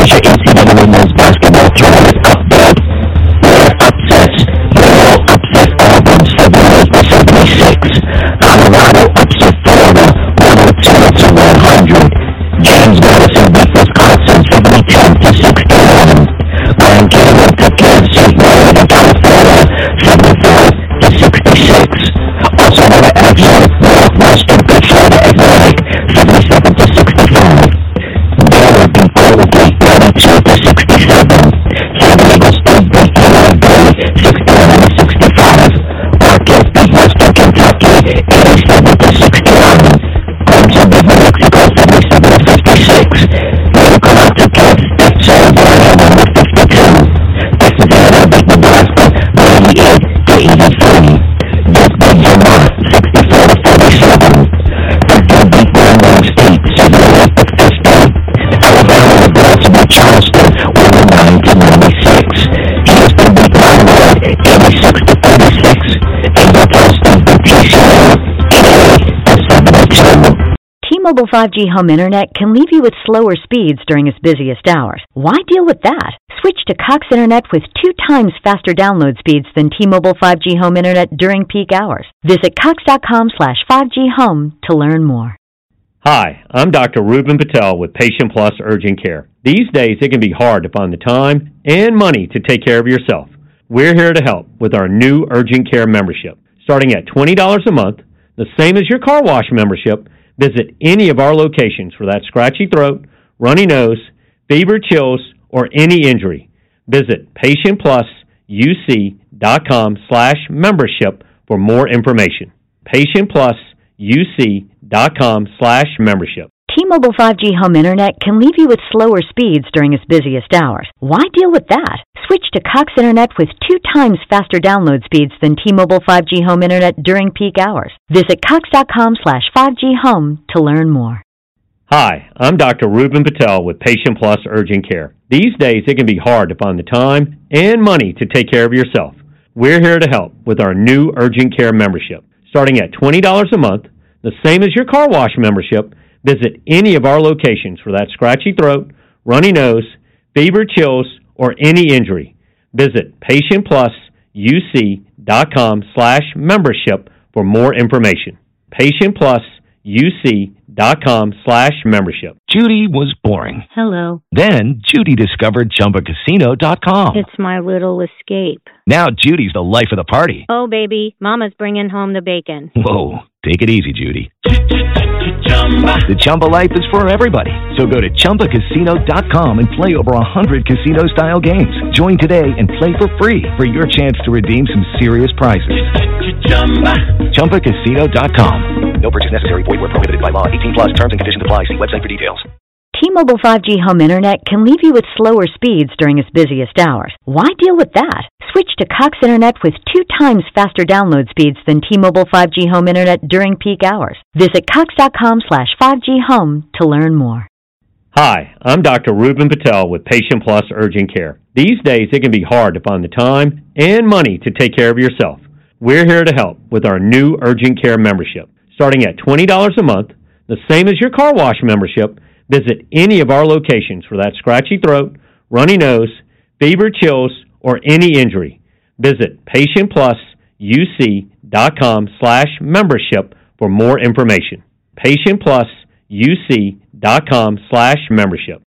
Major NCAA men's basketball tournament update. Where upsets. Louisville upset Auburn 78-76. Colorado upset Florida 102-100. James Madison beat Wisconsin 72-61. Grand Canyon took care of St. Mary in California 74-66. Also another action, Northwestern beat Florida Atlantic 77-65. Baylor beat Golden State 32-67. San Diego State beat UNLV 61-65. Marquette beat Western Kentucky 87-61. Clemson beat New Mexico 77-56. Nebraska took care of Arizona 152. Texas A&M beat Nebraska 98-83. Duke beat Vermont 64-47. Purdue beat Grambling State 78-50. Alabama and Nebraska beat Charleston 109-96. Houston beat Monroe 86-36. And Utah State beat TCU 88-72. T-Mobile 5G home internet can leave you with slower speeds during its busiest hours. Why deal with that? Switch to Cox Internet with 2 times faster download speeds than T-Mobile 5G home internet during peak hours. Visit cox.com/5G home to learn more. Hi, I'm Dr. Ruben Patel with Patient Plus Urgent Care. These days, it can be hard to find the time and money to take care of yourself. We're here to help with our new Urgent Care membership. Starting at $20 a month, the same as your car wash membership, visit any of our locations for that scratchy throat, runny nose, fever, chills, or any injury. Visit patientplusuc.com/membership for more information. patientplusuc.com/membership. T-Mobile 5G home internet can leave you with slower speeds during its busiest hours. Why deal with that? Switch to Cox Internet with 2 times faster download speeds than T-Mobile 5G home internet during peak hours. Visit cox.com/5G home to learn more. Hi, I'm Dr. Ruben Patel with Patient Plus Urgent Care. These days, it can be hard to find the time and money to take care of yourself. We're here to help with our new Urgent Care membership. Starting at $20 a month, the same as your car wash membership, visit any of our locations for that scratchy throat, runny nose, fever, chills, or any injury. Visit patientplusuc.com/membership for more information. patientplusuc.com/membership. Judy was boring. Hello. Then Judy discovered ChumbaCasino.com. It's my little escape. Now Judy's the life of the party. Oh, baby, mama's bringing home the bacon. Whoa, take it easy, Judy. The Chumba life is for everybody. So go to ChumbaCasino.com and play over 100 casino-style games. Join today and play for free for your chance to redeem some serious prizes. ChumbaCasino.com. No purchase necessary. Void where prohibited by law. 18+ terms and conditions apply. See website for details. T-Mobile 5G home internet can leave you with slower speeds during its busiest hours. Why deal with that? Switch to Cox Internet with 2 times faster download speeds than T-Mobile 5G home internet during peak hours. Visit cox.com/5G home to learn more. Hi, I'm Dr. Ruben Patel with Patient Plus Urgent Care. These days, it can be hard to find the time and money to take care of yourself. We're here to help with our new Urgent Care membership. Starting at $20 a month, the same as your car wash membership, visit any of our locations for that scratchy throat, runny nose, fever, chills, or any injury. Visit patientplusuc.com/membership for more information. patientplusuc.com/membership.